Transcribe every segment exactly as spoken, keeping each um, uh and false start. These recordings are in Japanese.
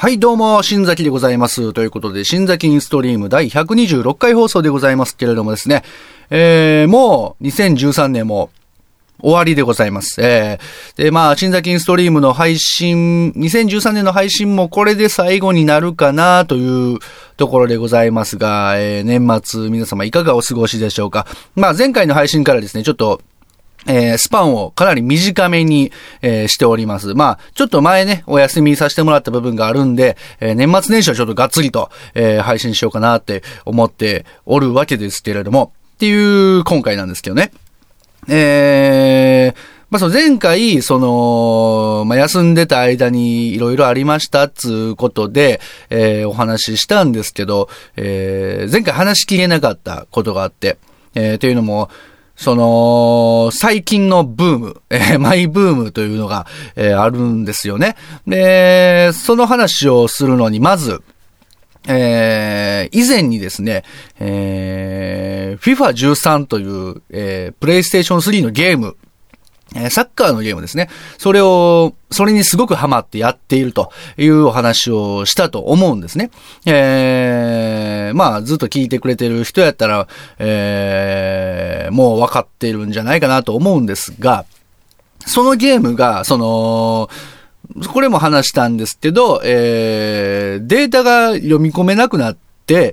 はい、どうも、新崎でございます。ということで、新崎インストリーム第ひゃくにじゅうろっかい放送でございますけれどもですね、えー、もう、にせんじゅうさんねんも終わりでございます。えー、で、まあ、新崎インストリームの配信、にせんじゅうさんねんの配信もこれで最後になるかなというところでございますが、えー、年末、皆様いかがお過ごしでしょうか。まあ、前回の配信からですね、ちょっと、えー、スパンをかなり短めに、えー、しております。まあ、ちょっと前ね、お休みさせてもらった部分があるんで、えー、年末年始はちょっとがっつりと、えー、配信しようかなって思っておるわけですけれども、っていう今回なんですけどね。えー、まあ、その前回、その、まあ、休んでた間にいろいろありましたっつうことで、えー、お話ししたんですけど、えー、前回話しきれなかったことがあって、えー、というのも、その、最近のブーム、えー、マイブームというのが、えー、あるんですよね。で、その話をするのに、まず、えー、以前にですね、えー、フィファじゅうさん という、えー、プレイステーションスリーのゲーム、えー、サッカーのゲームですね。それを、それにすごくハマってやっているというお話をしたと思うんですね。えー、まあ、ずっと聞いてくれてる人やったら、えー、もう分かっているんじゃないかなと思うんですが、そのゲームが、その、これも話したんですけど、えー、データが読み込めなくなって、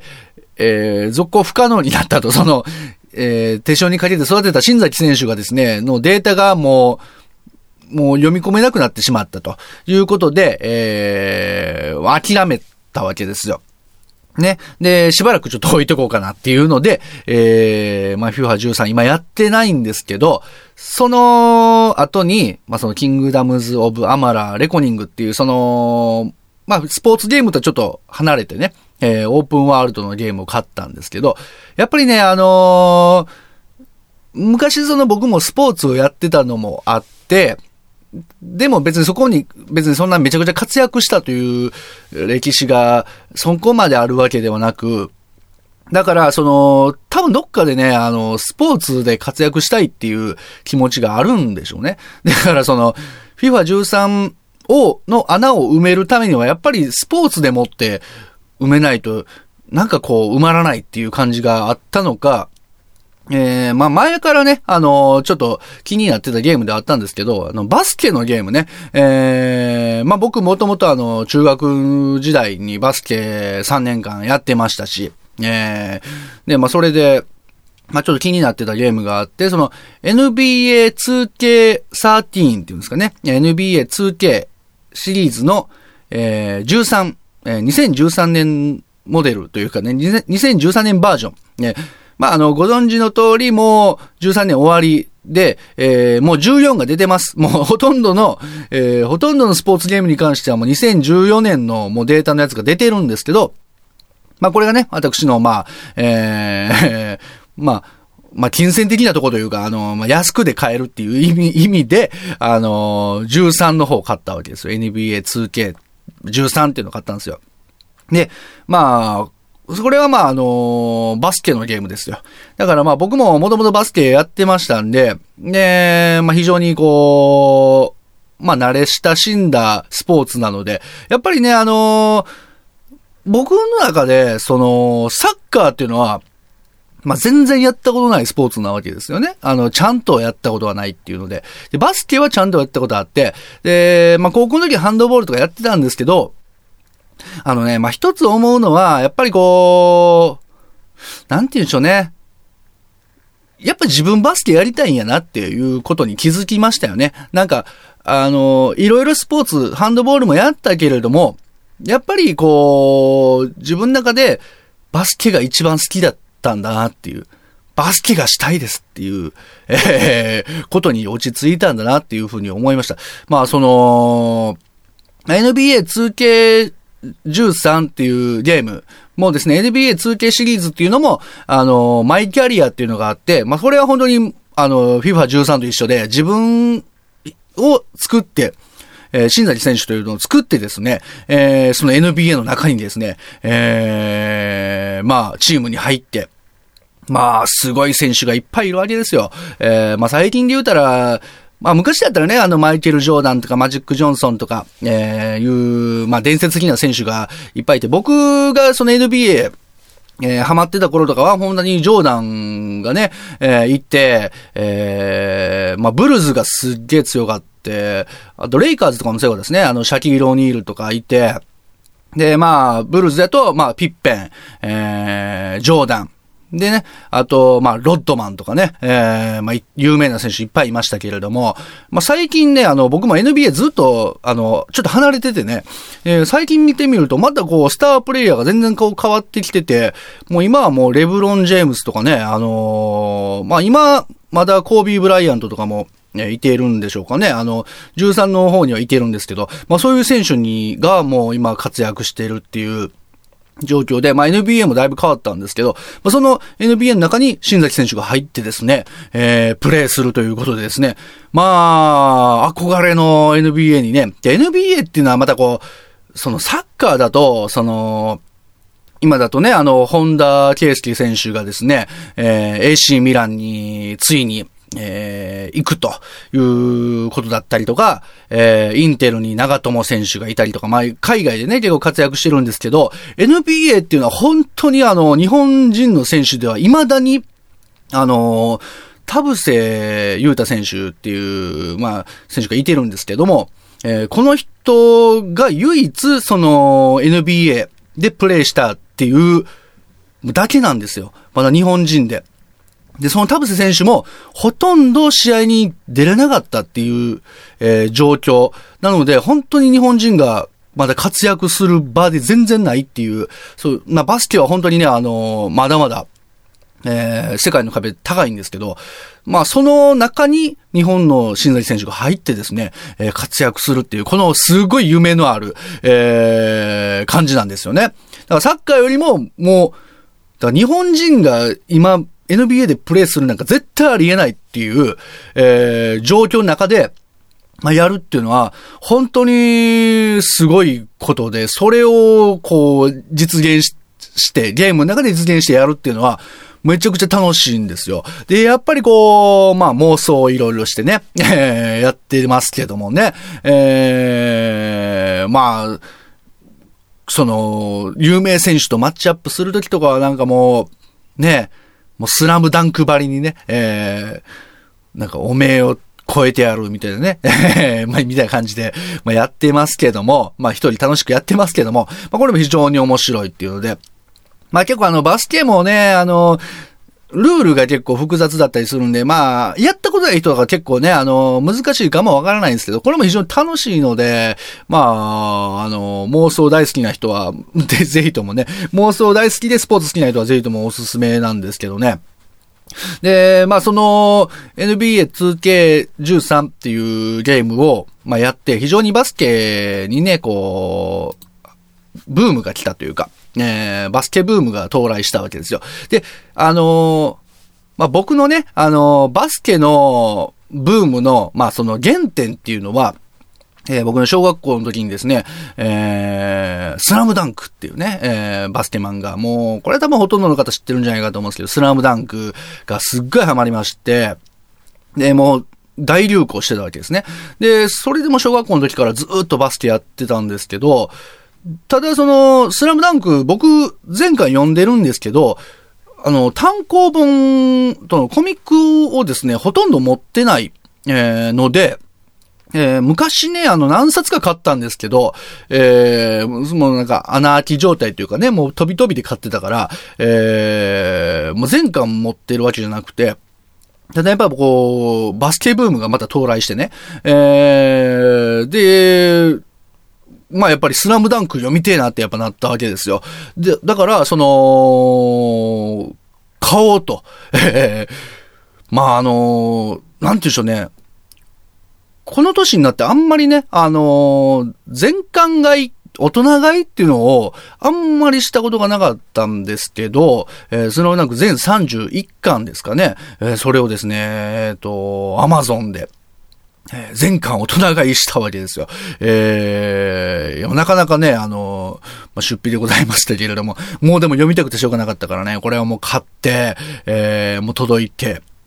えー、続行不可能になったと、その、えー、手塩にかけて育てた新崎選手がですね、のデータがもう、もう読み込めなくなってしまったということで、えー、諦めたわけですよ。ね。で、しばらくちょっと置いとこうかなっていうので、えー、まあ、フィファじゅうさん今やってないんですけど、その後に、まあ、そのキングダムズ・オブ・アマラ・レコニングっていう、その、まあ、スポーツゲームとちょっと離れてね、えー、オープンワールドのゲームを買ったんですけど、やっぱりね、あのー、昔その僕もスポーツをやってたのもあって、でも別にそこに、別にそんなめちゃくちゃ活躍したという歴史がそこまであるわけではなく、だからその、多分どっかでね、あの、スポーツで活躍したいっていう気持ちがあるんでしょうね。だからその、フィファじゅうさん を、の穴を埋めるためにはやっぱりスポーツでもって埋めないと、なんかこう埋まらないっていう感じがあったのか、えー、まあ前からね、あのー、ちょっと気になってたゲームであったんですけど、あの、バスケのゲームね、えー、まあ僕もともとあの、中学時代にバスケさんねんかんやってましたし、えー、で、まあそれで、まあちょっと気になってたゲームがあって、その エヌビーエーツーケーサーティーン っていうんですかね、エヌビーエーツーケー シリーズの、えー、じゅうさん、えー、にせんじゅうさんねんモデルというかね、にせんじゅうさんねんバージョン、ね、まあ、あの、ご存知の通り、もう、じゅうさんねん終わりで、えー、もうじゅうよんが出てます。もう、ほとんどの、えー、ほとんどのスポーツゲームに関してはもうにせんじゅうよねんのもうデータのやつが出てるんですけど、まあ、これがね、私の、まあ、えー、まあ、まあ、金銭的なところというか、あの、まあ、安くで買えるっていう意味、意味で、あの、じゅうさんの方を買ったわけですよ。エヌビーエーツーケーじゅうさん っていうのを買ったんですよ。で、まあ、これはまああのー、バスケのゲームですよ。だからまあ僕ももともとバスケやってましたんで、で、まあ非常にこう、まあ慣れ親しんだスポーツなので、やっぱりねあのー、僕の中でその、サッカーっていうのは、まあ全然やったことないスポーツなわけですよね。あの、ちゃんとやったことがないっていうので。で、バスケはちゃんとやったことあって、で、まあ高校の時ハンドボールとかやってたんですけど、あのね、まあ、一つ思うのは、やっぱりこう、なんて言うんでしょうね。やっぱ自分バスケやりたいんやなっていうことに気づきましたよね。なんか、あの、いろいろスポーツ、ハンドボールもやったけれども、やっぱりこう、自分の中でバスケが一番好きだったんだなっていう。バスケがしたいですっていう、えー、ことに落ち着いたんだなっていうふうに思いました。まあ、その、エヌビーエーツーケーじゅうさん っていうゲームもですね、エヌビーエーツーケー シリーズっていうのも、あの、マイキャリアっていうのがあって、まあ、これは本当に、あの、フィファじゅうさん と一緒で、自分を作って、えー、新崎選手というのを作ってですね、えー、その エヌビーエー の中にですね、えー、まあ、チームに入って、まあ、すごい選手がいっぱいいるわけですよ。えー、まあ、最近で言うたら、 まあ昔だったらね、あのマイケル・ジョーダンとかマジック・ジョンソンとか、えー、いう、まあ伝説的な選手がいっぱいいて、僕がその エヌビーエー、えー、ハマってた頃とかは、本当にジョーダンがね、えー、行って、えー、まあブルズがすっげー強かって、あとレイカーズとかも強かったですね。あのシャキール・オニールとかいて、で、まあ、ブルズだと、まあ、ピッペン、えー、ジョーダン。でね、あと、まあ、ロッドマンとかね、えー、まあ、有名な選手いっぱいいましたけれども、まあ、最近ね、あの、僕も エヌビーエー ずっと、あの、ちょっと離れててね、えー、最近見てみると、またこう、スタープレイヤーが全然こう変わってきてて、もう今はもうレブロン・ジェームスとかね、あのー、まあ、今、まだコービー・ブライアントとかも、いてるんでしょうかね。あの、じゅうさんの方にはいてるんですけど、まあそういう選手に、がもう今活躍しているっていう状況で、まあ エヌビーエー もだいぶ変わったんですけど、まあその エヌビーエー の中に新崎選手が入ってですね、えー、プレーするということでですね、まあ、憧れの エヌビーエー にね、で エヌビーエー っていうのはまたこう、そのサッカーだと、その、今だとね、あの、本田圭佑選手がですね、えー、エーシー ミランについに、えー、行くということだったりとか、えー、インテルに長友選手がいたりとか、まあ、海外でね、結構活躍してるんですけど、エヌビーエー っていうのは本当にあの、日本人の選手では未だに、あの、田臥勇太選手っていう、まあ、選手がいてるんですけども、えー、この人が唯一、その、エヌビーエー でプレーしたっていうだけなんですよ。まだ日本人で。で、その田臥選手も、ほとんど試合に出れなかったっていう、えー、状況。なので、本当に日本人がまだ活躍する場で全然ないっていう、そう、まあ、バスケは本当にね、あのー、まだまだ、えー、世界の壁高いんですけど、まあ、その中に日本の新崎選手が入ってですね、えー、活躍するっていう、このすごい夢のある、えー、感じなんですよね。だからサッカーよりも、もう、だから日本人が今、エヌビーエー でプレーするなんか絶対ありえないっていう、えー、状況の中で、まあ、やるっていうのは、本当にすごいことで、それをこう、実現 し, して、ゲームの中で実現してやるっていうのは、めちゃくちゃ楽しいんですよ。で、やっぱりこう、まあ妄想をいろいろしてね、えー、やってますけどもね、えー、まあ、その、有名選手とマッチアップするときとかはなんかもう、ね、もうスラムダンクばりにね、えー、なんかおめえを超えてやるみたいなね、まあ、みたいな感じで、まあ、やってますけども、まあ一人楽しくやってますけども、まあこれも非常に面白いっていうので、まあ結構あのバスケもね、あの、ルールが結構複雑だったりするんで、まあ、やったことない人が結構ね、あの、難しいかもわからないんですけど、これも非常に楽しいので、まあ、あの、妄想大好きな人は、でぜひともね、妄想大好きでスポーツ好きな人はぜひともおすすめなんですけどね。で、まあその エヌビーエーツーケーじゅうさん っていうゲームを、まあやって、非常にバスケにね、こう、ブームが来たというか、えー、バスケブームが到来したわけですよ。で、あのー、まあ、僕のね、あのー、バスケのブームの、まあ、その原点っていうのは、えー、僕の小学校の時にですね、えー、スラムダンクっていうね、えー、バスケ漫画、もう、これ多分ほとんどの方知ってるんじゃないかと思うんですけど、スラムダンクがすっごいハマりまして、で、もう、大流行してたわけですね。で、それでも小学校の時からずーっとバスケやってたんですけど、ただその、スラムダンク、僕、前回読んでるんですけど、あの、単行本とのコミックをですね、ほとんど持ってない、えー、ので、えー、昔ね、あの、何冊か買ったんですけど、えー、もうなんか、穴開き状態というかね、もう飛び飛びで買ってたから、えー、もう全巻持ってるわけじゃなくて、ただやっぱこう、バスケブームがまた到来してね、えー、で、まあやっぱりスラムダンク読みてえなってやっぱなったわけですよ。で、だから、その、買おうと。まああの、なんて言うんでしょうね。この年になってあんまりね、あの、全巻買い、大人買いっていうのをあんまりしたことがなかったんですけど、えー、スラムダンク全さんじゅういっかんですかね。えー、それをですね、えっと、アマゾンで、えー、全巻大人買いしたわけですよ。えー、なかなかね、あの、まあ、出費でございましたけれども、もうでも読みたくてしょうがなかったからね、これはもう買って、えー、もう届いて、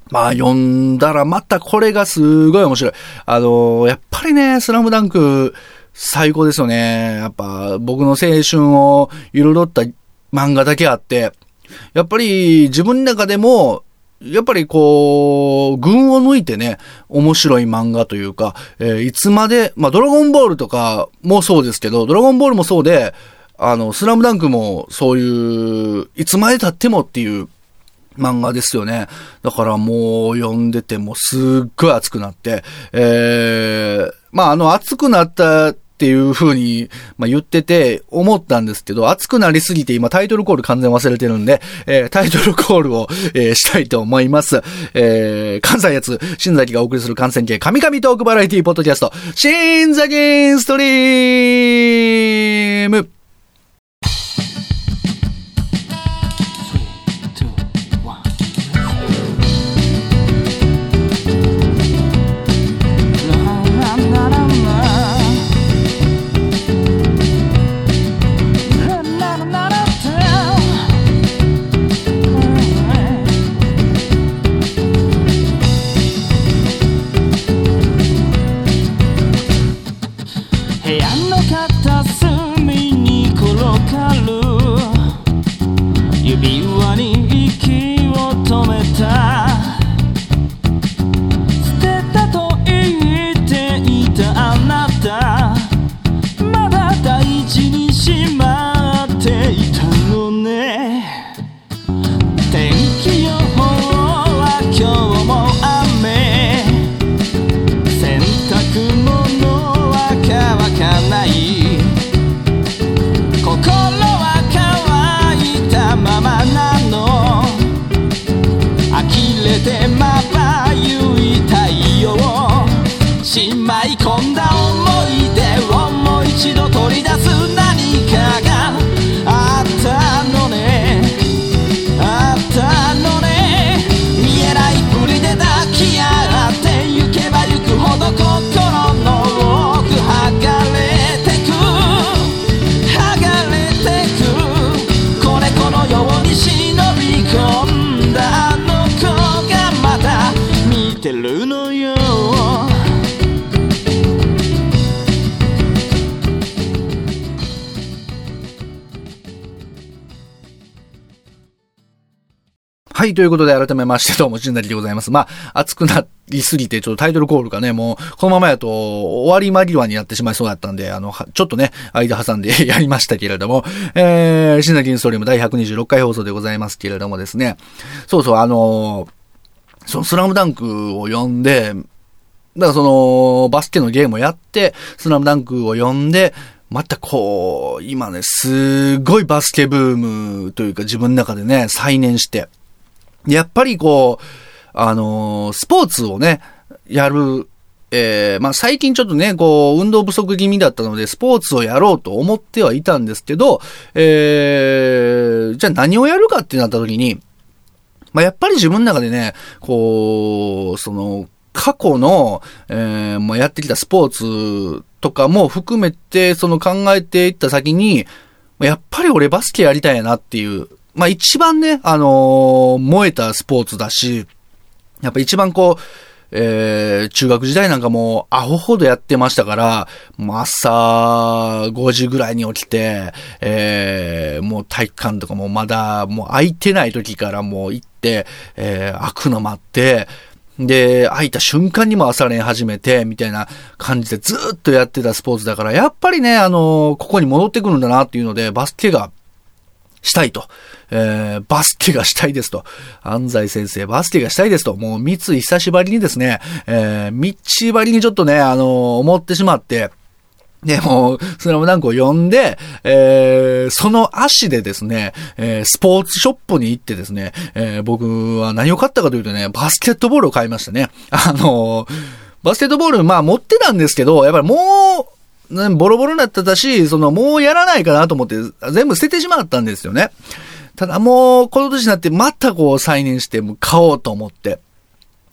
まあ読んだらまたこれがすごい面白い。あのー、やっぱりね、スラムダンク最高ですよね。やっぱ僕の青春を彩った漫画だけあって、やっぱり自分の中でも、やっぱりこう、群を抜いてね、面白い漫画というか、えー、いつまで、まあドラゴンボールとかもそうですけど、ドラゴンボールもそうで、あの、スラムダンクもそういう、いつまで経ってもっていう漫画ですよね。だからもう読んでてもすっごい熱くなって、えー、まああの熱くなったっていう風に、まあ、言ってて思ったんですけど、熱くなりすぎて今タイトルコール完全忘れてるんで、えー、タイトルコールを、えー、したいと思います。えー、関西発、新崎がお送りする感染系神々トークバラエティポッドキャスト、新崎ストリーム。はい、ということで改めましてどうも、新崎でございます。まあ、熱くなりすぎて、ちょっとタイトルコールがね、もう、このままやと終わり間際になってしまいそうだったんで、あの、ちょっとね、間挟んでやりましたけれども、えー、新崎インストリームだいひゃくにじゅうろっかい放送でございますけれどもですね、そうそう、あのー、そのスラムダンクを読んで、だからその、バスケのゲームをやって、スラムダンクを読んで、またこう、今ね、すごいバスケブームというか自分の中でね、再燃して、やっぱりこう、あのー、スポーツをね、やる、えー、まあ、最近ちょっとね、こう、運動不足気味だったので、スポーツをやろうと思ってはいたんですけど、えー、じゃあ何をやるかってなった時に、まあ、やっぱり自分の中でね、こう、その、過去の、えー、まあ、やってきたスポーツとかも含めて、その考えていった先に、やっぱり俺バスケやりたいなっていう、まあ一番ね、あのー、燃えたスポーツだし、やっぱ一番こう、えー、中学時代なんかもうアホほどやってましたから、もう朝ごじぐらいに起きて、えー、もう体育館とかもまだもう空いてない時からもう行って、えー、開くの待って、で、空いた瞬間にも朝練始めて、みたいな感じでずーっとやってたスポーツだから、やっぱりね、あのー、ここに戻ってくるんだなっていうので、バスケがしたいと。えー、バスケがしたいですと。安西先生、バスケがしたいですと。もう三井久しぶりにですね、えー、みっちばりにちょっとね、あのー、思ってしまって、で、もう、スラムダンクを読んで、えー、その足でですね、えー、スポーツショップに行ってですね、えー、僕は何を買ったかというとね、バスケットボールを買いましたね。あのー、バスケットボール、まあ持ってたんですけど、やっぱりもう、ボロボロになってたし、そのもうやらないかなと思って全部捨ててしまったんですよね。ただもうこの年になってまたこう再燃して買おうと思って、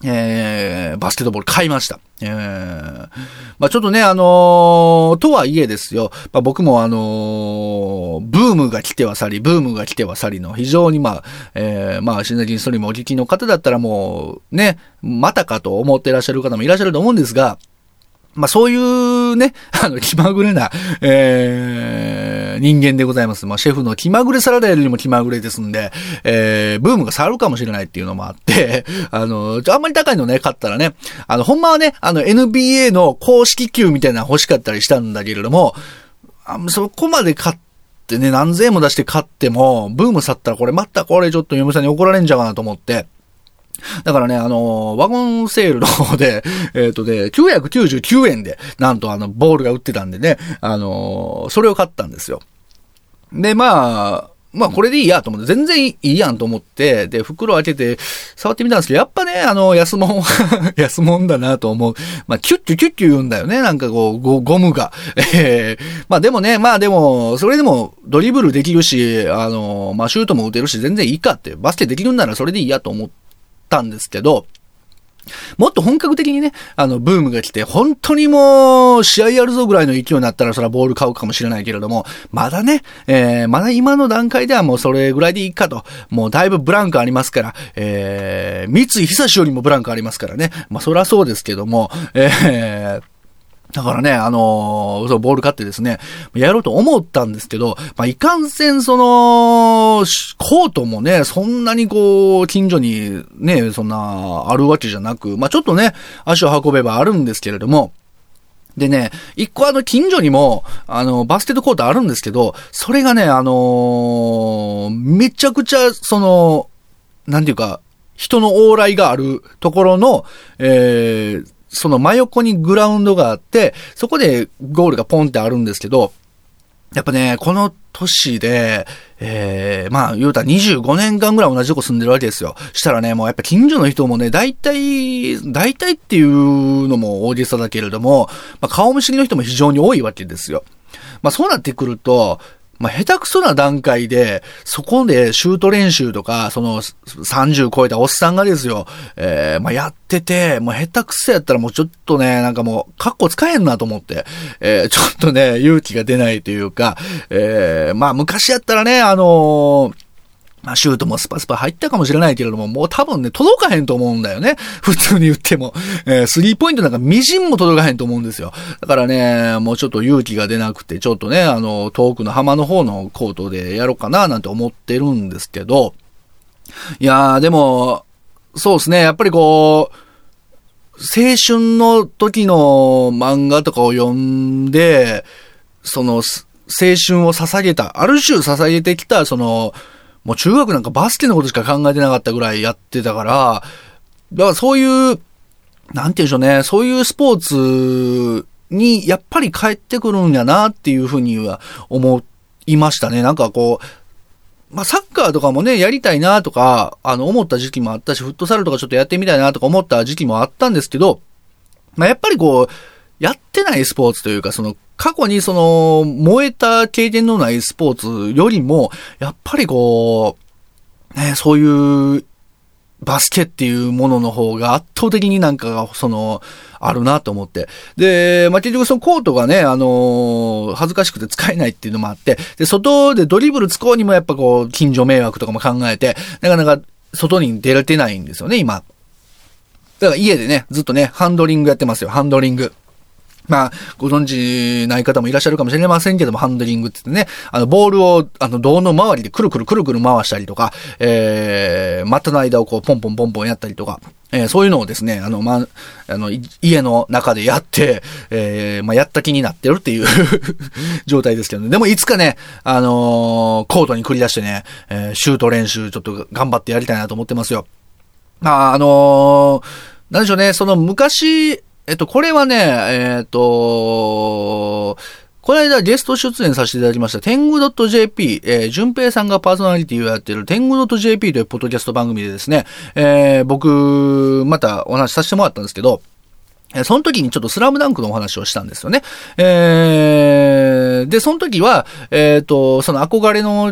えー、バスケットボール買いました。えー、まあちょっとね、あのー、とはいえですよ、まあ僕もあのー、ブームが来ては去り、ブームが来ては去りの非常にまあ、えー、まあ、シナジンストリームお聞きの方だったらもう、ね、またかと思っていらっしゃる方もいらっしゃると思うんですが、まあそういうね、あの、気まぐれな、えー、人間でございます。まあシェフの気まぐれサラダよりも気まぐれですんで、えー、ブームが去るかもしれないっていうのもあって、あの、あんまり高いのね、買ったらね、あの、ほんまはね、あの エヌビーエー の公式球みたいなの欲しかったりしたんだけれども、あそこまで買ってね、何千円も出して買っても、ブーム去ったらこれまたこれちょっと嫁さんに怒られんじゃうかなと思って、だからね、あのー、ワゴンセールの方で、えっとね、きゅうひゃくきゅうじゅうきゅうえんで、なんとあの、ボールが売ってたんでね、あのー、それを買ったんですよ。で、まあ、まあこれでいいやと思って、全然いいやんと思って、で、袋開けて触ってみたんですけど、やっぱね、あの、安もん、安もんだなと思う。まあ、キュッキュキュッキュ言うんだよね、なんかこう、ゴ, ゴムが。えー、まあでもね、まあでも、それでもドリブルできるし、あの、まあシュートも打てるし、全然いいかって、バスケできるんならそれでいいやと思って、たんですけど、もっと本格的にね、あの、ブームが来て、本当にもう、試合やるぞぐらいの勢いになったら、それはボール買うかもしれないけれども、まだね、えー、まだ今の段階ではもうそれぐらいでいいかと、もうだいぶブランクありますから、えー、三井久志よりもブランクありますからね、まあそりゃそうですけども、えー、だからね、あのー、そう、ボール買ってですね、やろうと思ったんですけど、まあ、いかんせん、その、コートもね、そんなにこう、近所にね、そんな、あるわけじゃなく、まあ、ちょっとね、足を運べばあるんですけれども、でね、一個あの、近所にも、あの、バスケットコートあるんですけど、それがね、あのー、めちゃくちゃ、その、なんていうか、人の往来があるところの、えー、その真横にグラウンドがあって、そこでゴールがポンってあるんですけど、やっぱね、この年で、えー、まあ、言うたらにじゅうごねんかんぐらい同じとこ住んでるわけですよ。したらね、もうやっぱ近所の人もね、大体、大体っていうのも大げさだけれども、まあ、顔見知りの人も非常に多いわけですよ。まあ、そうなってくると、まあ、下手くそな段階で、そこでシュート練習とか、そのさんじゅう超えたおっさんがですよ、えー、まあ、やってて、もう下手くそやったらもうちょっとね、なんかもう、カッコ使えんなと思って、えー、ちょっとね、勇気が出ないというか、えー、まあ、昔やったらね、あのー、まあ、シュートもスパスパ入ったかもしれないけれども、もう多分ね、届かへんと思うんだよね。普通に言っても。えー、スリーポイントなんかみじんも届かへんと思うんですよ。だからね、もうちょっと勇気が出なくて、ちょっとね、あの、遠くの浜の方のコートでやろうかななんて思ってるんですけど、いやー、でも、そうですね、やっぱりこう、青春の時の漫画とかを読んで、その、青春を捧げた、ある種捧げてきた、その、もう中学なんかバスケのことしか考えてなかったぐらいやってたから、だからそういう、なんて言うんでしょうね、そういうスポーツにやっぱり帰ってくるんやなっていうふうには思いましたね。なんかこう、まあサッカーとかもね、やりたいなとか、あの思った時期もあったし、フットサルとかちょっとやってみたいなとか思った時期もあったんですけど、まあやっぱりこう、やってないスポーツというか、その、過去にその、燃えた経験のないスポーツよりも、やっぱりこう、ね、そういう、バスケっていうものの方が圧倒的になんかが、その、あるなと思って。で、まあ、結局そのコートがね、あのー、恥ずかしくて使えないっていうのもあって、で、外でドリブル使おうにもやっぱこう、近所迷惑とかも考えて、なかなか外に出れてないんですよね、今。だから家でね、ずっとね、ハンドリングやってますよ、ハンドリング。まあ、ご存知ない方もいらっしゃるかもしれませんけども、ハンドリングって言ってね、あの、ボールを、あの、胴の周りでくるくるくるくる回したりとか、えー、股の間をこう、ポンポンポンポンやったりとか、えー、そういうのをですね、あの、まあ、あの、家の中でやって、えー、まあ、やった気になってるっていう状態ですけどね。でも、いつかね、あのー、コートに繰り出してね、えー、シュート練習ちょっと頑張ってやりたいなと思ってますよ。まあ、あのー、なんでしょうね、その昔、えっと、これはね、えっと、この間ゲスト出演させていただきました、天狗 .jp、えー、順平さんがパーソナリティをやっている天狗 .jp というポッドキャスト番組でですね、えー、僕、またお話しさせてもらったんですけど、えー、その時にちょっとスラムダンクのお話をしたんですよね。えー、で、その時は、えっと、その憧れの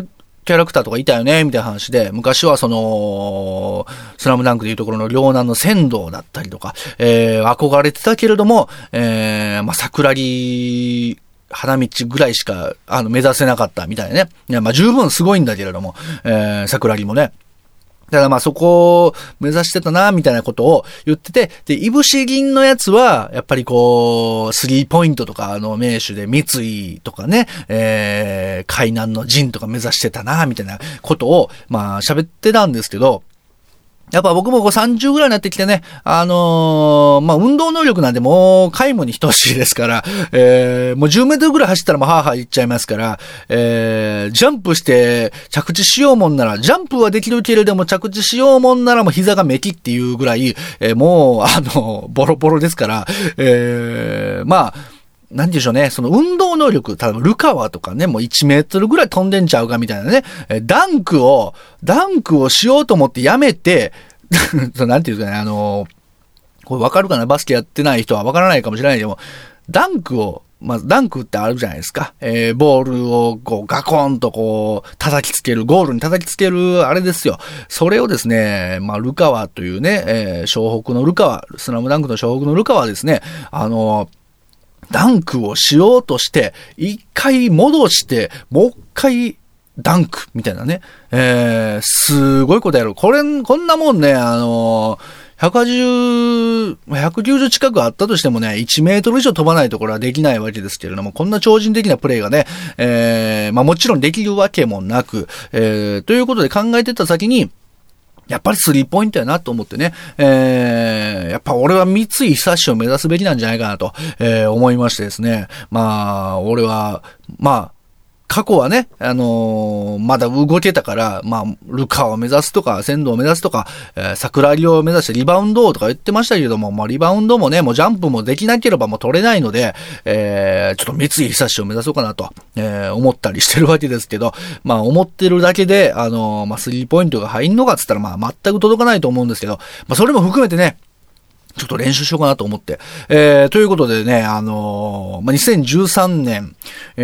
キャラクターとかいたよねみたいな話で、昔はそのスラムダンクでいうところの両南の仙道だったりとか、えー、憧れてたけれども、えー、まあ桜木花道ぐらいしかあの目指せなかったみたいなね。いやまあ十分すごいんだけれども、えー、桜木もね。だからまあそこを目指してたなみたいなことを言ってて、で、いぶし銀のやつは、やっぱりこう、スリーポイントとかあの名手で三井とかね、えー、海南の陣とか目指してたなみたいなことを、まあ喋ってたんですけど、やっぱ僕もこうさんじゅうぐらいになってきてね、あのー、まあ、運動能力なんでもう皆無に等しいですから、えー、もうじゅうメートルぐらい走ったらもうハーハーいっちゃいますから、えー、ジャンプして着地しようもんなら、ジャンプはできるけれども着地しようもんならもう膝がめきっていうぐらい、えー、もう、あの、ボロボロですから、えー、まあ、なんでしょうね、その運動能力、例えばルカワとかね、もういちメートルぐらい飛んでんちゃうかみたいなね、ダンクを、ダンクをしようと思ってやめて、なんていうかね、あの、これわかるかな、バスケやってない人はわからないかもしれないけども、ダンクを、まずダンクってあるじゃないですか。えー、ボールをこうガコンとこう叩きつける、ゴールに叩きつけるあれですよ。それをですね、まあルカワというね、えー、湘北のルカワ、スラムダンクの湘北のルカワはですね、あの、ダンクをしようとして、一回戻して、もう一回ダンクみたいなね。えー、すごいことやる。これ、こんなもんね、あのー、ひゃくはちじゅう、ひゃくきゅうじゅう近くあったとしてもね、いちメートル以上飛ばないところはできないわけですけれども、こんな超人的なプレーがね、えー、まあもちろんできるわけもなく、えー、ということで考えてた先に、やっぱりスリーポイントやなと思ってね、えー、やっぱ俺は三井久志を目指すべきなんじゃないかなと、えー、思いましてですね。まあ、俺は、まあ、過去はね、あのー、まだ動けたから、まあ、ルカを目指すとか、仙道を目指すとか、えー、桜木を目指してリバウンドとか言ってましたけども、まあ、リバウンドもね、もうジャンプもできなければもう取れないので、えー、ちょっと三井久志を目指そうかなと、えー、思ったりしてるわけですけど、まあ、思ってるだけで、あのー、まあ、スリーポイントが入んのかっつったら、まあ、全く届かないと思うんですけど、まあ、それも含めてね、ちょっと練習しようかなと思って。えー、ということでね、あのー、まあ、にせんじゅうさんねん、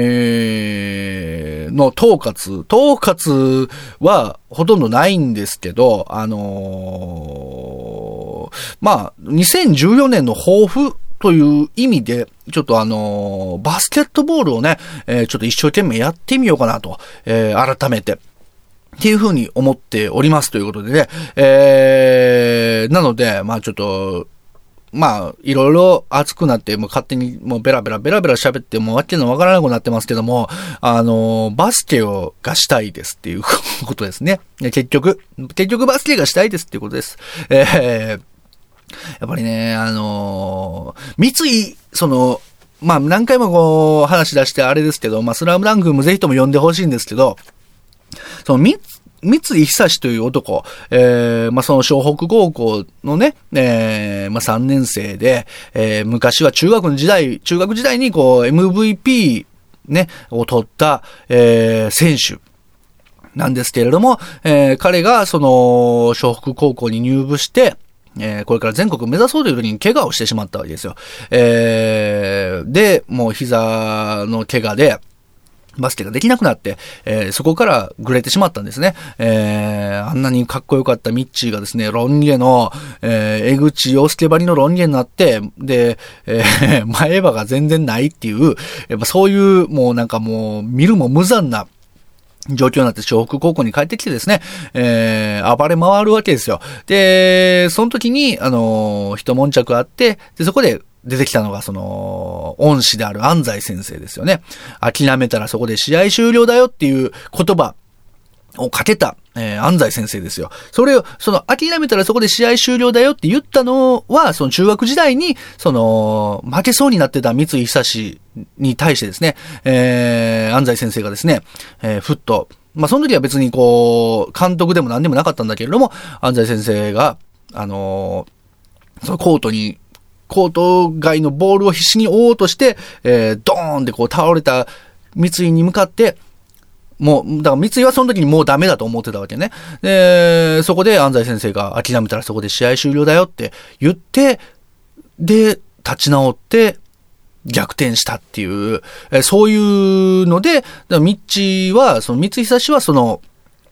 えー、の統括、統括はほとんどないんですけど、あのー、まあ、にせんじゅうよねんの抱負という意味で、ちょっとあのー、バスケットボールをね、えー、ちょっと一生懸命やってみようかなと、えー、改めて。っていうふうに思っておりますということでね、えー、なので、まあちょっと、まあ、いろいろ熱くなって、もう勝手にもうベラベラベラベラ喋って、もうわけのわからなくなってますけども、あの、バスケをがしたいですっていうことですね。結局、結局バスケがしたいですっていうことです。えー、やっぱりね、あの、三井、その、まあ何回もこう話出してあれですけど、まあスラムダンクもぜひとも読んでほしいんですけど、その三三井久志という男、えー、まあ、その湘北高校のね、えー、まあ、さんねん生で、えー、昔は中学の時代、中学時代にこう、エムブイピー ね、を取った、えー、選手なんですけれども、えー、彼がその、湘北高校に入部して、えー、これから全国目指そうという時に怪我をしてしまったわけですよ。えー、で、もう膝の怪我で、バスケができなくなって、えー、そこからぐれてしまったんですね。えー、あんなにかっこよかったミッチーがですね、ロン毛の、えー、江口洋介ばりのロン毛になって、で、えー、前歯が全然ないっていう、やっぱそういう、もうなんかもう、見るも無残な、状況になって湘北高校に帰ってきてですね、えー、暴れ回るわけですよ。で、その時に、あのー、一悶着あって、で、そこで、出てきたのが、その、恩師である安西先生ですよね。諦めたらそこで試合終了だよっていう言葉をかけた、えー、安西先生ですよ。それを、その、諦めたらそこで試合終了だよって言ったのは、その中学時代に、その、負けそうになってた三井久志に対してですね、えー、安西先生がですね、えー、ふっと、まあ、その時は別にこう、監督でも何でもなかったんだけれども、安西先生が、あのー、そのコートに、コート外のボールを必死に追おうとして、えー、ドーンってこう倒れた三井に向かって、もう、だから三井はその時にもうダメだと思ってたわけね。で、そこで安西先生が諦めたらそこで試合終了だよって言って、で、立ち直って、逆転したっていう、えー、そういうので、ミッチーは、その三井久志はその、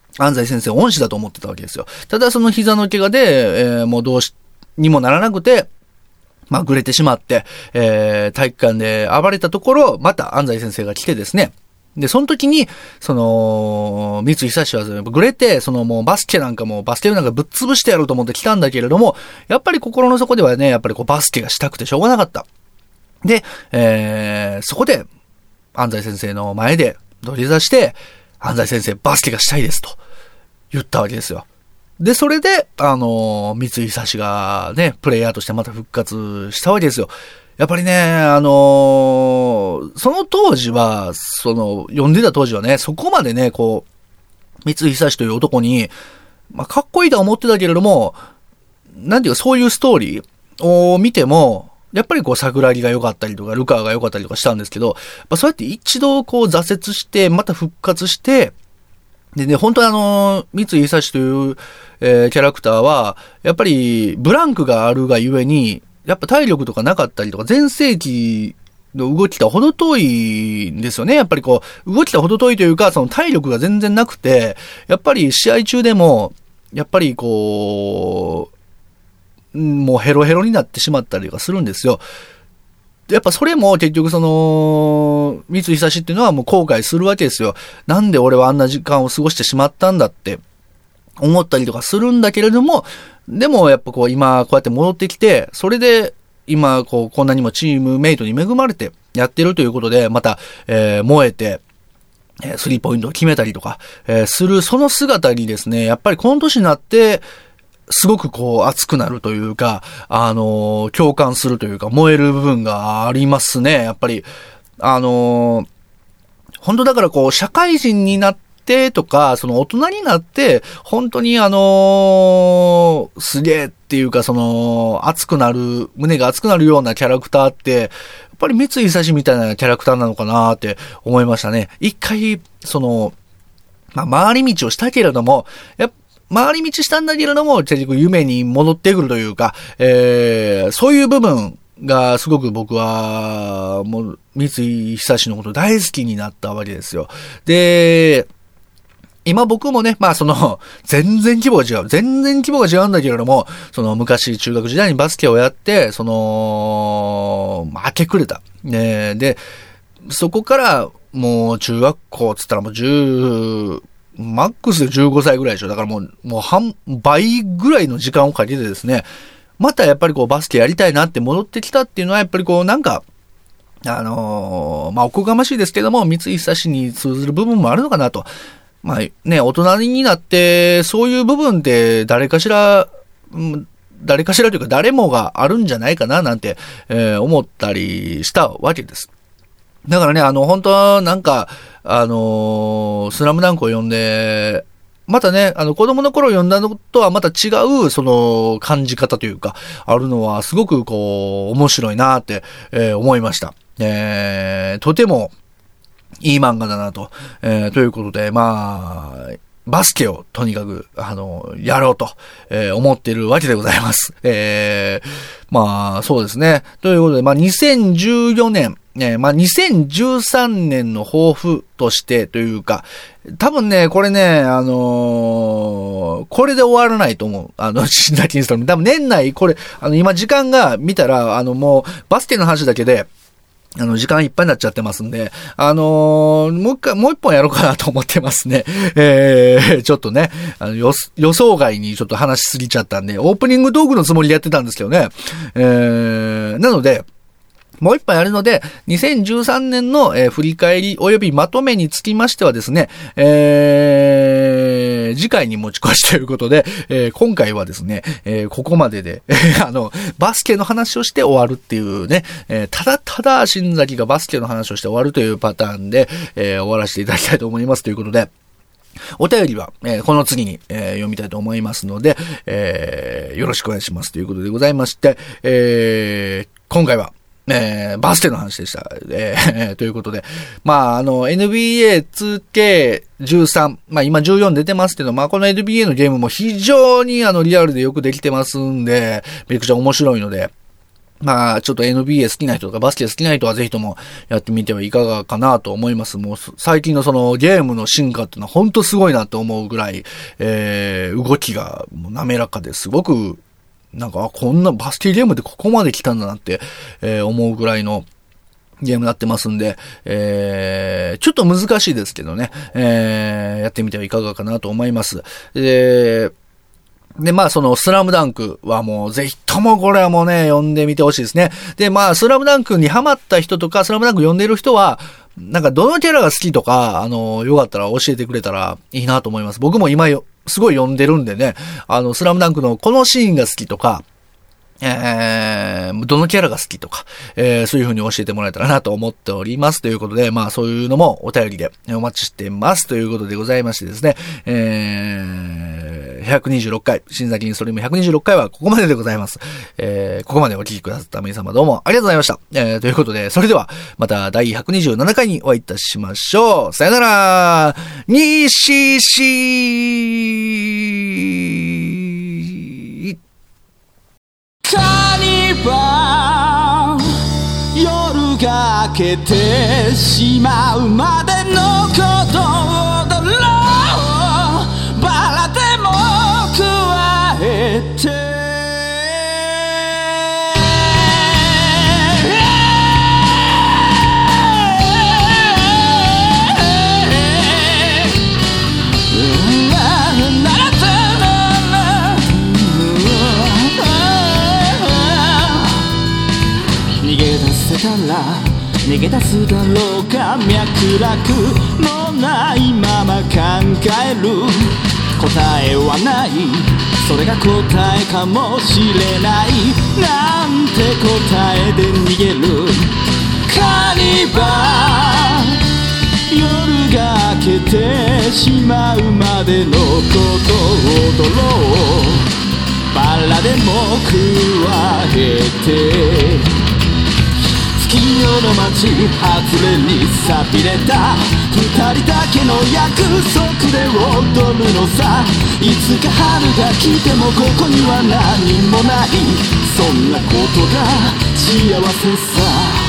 安西先生恩師だと思ってたわけですよ。ただその膝の怪我で、えー、もうどうしにもならなくて、まあ、ぐれてしまって、えー、体育館で暴れたところ、また安西先生が来てですね。で、その時に、その、三井久志はぐれて、そのもうバスケなんかも、バスケなんかぶっ潰してやろうと思って来たんだけれども、やっぱり心の底ではね、やっぱりこうバスケがしたくてしょうがなかった。で、えー、そこで、安西先生の前で土下座して、安西先生バスケがしたいですと言ったわけですよ。で、それで、あの、三井久志がね、プレイヤーとしてまた復活したわけですよ。やっぱりね、あのー、その当時は、その、呼んでた当時はね、そこまでね、こう、三井久志という男に、まあ、かっこいいとは思ってたけれども、なんていうか、そういうストーリーを見ても、やっぱりこう、桜木が良かったりとか、ルカーが良かったりとかしたんですけど、まあ、そうやって一度こう、挫折して、また復活して、でね、本当にあの、三井久志という、えー、キャラクターは、やっぱり、ブランクがあるがゆえに、やっぱ体力とかなかったりとか、全盛期の動きとは程遠いんですよね。やっぱりこう、動きとは程遠いというか、その体力が全然なくて、やっぱり試合中でも、やっぱりこう、もうヘロヘロになってしまったりとかするんですよ。やっぱそれも結局その、三井久志っていうのはもう後悔するわけですよ。なんで俺はあんな時間を過ごしてしまったんだって思ったりとかするんだけれども、でもやっぱこう今こうやって戻ってきて、それで今こうこんなにもチームメイトに恵まれてやってるということで、また、えー、燃えて、えー、スリーポイントを決めたりとか、えー、するその姿にですね、やっぱりこの年になって、すごくこう熱くなるというか、あのー、共感するというか、燃える部分がありますね。やっぱり、あのー、本当だからこう、社会人になってとか、その大人になって、本当にあのー、すげえっていうか、その、熱くなる、胸が熱くなるようなキャラクターって、やっぱり三井久志みたいなキャラクターなのかなって思いましたね。一回、その、まあ、回り道をしたけれども、やっぱ回り道したんだけれども、結局夢に戻ってくるというか、えー、そういう部分がすごく僕は、もう、三井久志のこと大好きになったわけですよ。で、今僕もね、まあその、全然規模が違う。全然規模が違うんだけれども、その昔中学時代にバスケをやって、その、負けくれた。ね、で、そこからもう中学校つったらもうじゅう、マックスでじゅうごさいぐらいでしょ。だからもう、もう半、倍ぐらいの時間をかけてですね、またやっぱりこうバスケやりたいなって戻ってきたっていうのはやっぱりこうなんか、あのー、まあおこがましいですけども、三井久志に通ずる部分もあるのかなと。まあね、大人になって、そういう部分って誰かしら、誰かしらというか誰もがあるんじゃないかななんて、えー、思ったりしたわけです。だからね、あの、本当はなんか、あのー、スラムダンクを読んで、またね、あの、子供の頃読んだのとはまた違う、その、感じ方というか、あるのはすごくこう、面白いなって、えー、思いました。えー、とても、いい漫画だなと、えー、ということで、まあ、バスケをとにかく、あの、やろうと、えー、思っているわけでございます。えー、まあ、そうですね。ということで、まあ、にせんじゅうよねん、ね、まあ、にせんじゅうさんねんの抱負としてというか、多分ね、これね、あのー、これで終わらないと思う。あの、シンダキンストン。多分年内、これ、あの、今時間が見たら、あの、もう、バスケの話だけで、あの、時間いっぱいになっちゃってますんで、あのー、もう一回、もう一本やろうかなと思ってますね。えー、ちょっとね、あの、予、予想外にちょっと話しすぎちゃったんで、オープニングトークのつもりでやってたんですけどね。えー、なので、もう一杯あるので、にせんじゅうさんねんの、えー、振り返り及びまとめにつきましてはですね、えー、次回に持ち越しということで、えー、今回はですね、えー、ここまでで、あの、バスケの話をして終わるっていうね、えー、ただただ新崎がバスケの話をして終わるというパターンで、えー、終わらせていただきたいと思いますということで、お便りは、えー、この次に、えー、読みたいと思いますので、えー、よろしくお願いしますということでございまして、えー、今回は、えー、バスケの話でした。えー、ということで。まあ、あの、エヌビーエーツーケーじゅうさん。まあ、今じゅうよん出てますけど、まあ、この エヌビーエー のゲームも非常にあの、リアルでよくできてますんで、めちゃくちゃ面白いので、 まあ、ちょっと エヌビーエー 好きな人とかバスケ好きな人はぜひともやってみてはいかがかなと思います。もう最近のそのゲームの進化っていうのは本当すごいなと思うぐらい、えー、動きがもう滑らかですごく、なんか、こんなバスケゲームでここまで来たんだなって、えー、思うぐらいのゲームになってますんで、えー、ちょっと難しいですけどね、えー、やってみてはいかがかなと思います。で、で、まあ、その、スラムダンクはもう、ぜひともこれはもうね、読んでみてほしいですね。で、まあ、スラムダンクにハマった人とか、スラムダンク読んでる人は、なんか、どのキャラが好きとか、あの、よかったら教えてくれたらいいなと思います。僕も今よ、すごい読んでるんでね、あの、スラムダンクのこのシーンが好きとか、えー、どのキャラが好きとか、えー、そういう風に教えてもらえたらなと思っております。ということで、まあそういうのもお便りでお待ちしてますということでございましてですね、えー、ひゃくにじゅうろっかい、新崎インストリームひゃくにじゅうろっかいはここまででございます。えー、ここまでお聞きくださった皆様どうもありがとうございました。えー、ということで、それではまただいひゃくにじゅうななかいにお会いいたしましょう。さよなら。西しカニバル夜が明けてしまうまでのことを踊ろうバラでも加えて逃げ出すだろうか脈絡もないまま考える答えはないそれが答えかもしれないなんて答えで逃げるカニバル夜が明けてしまうまでのことを踊ろうバラでも加えて月夜の街外れに寂れた二人だけの約束で踊るのさいつか春が来てもここには何もないそんなことが幸せさ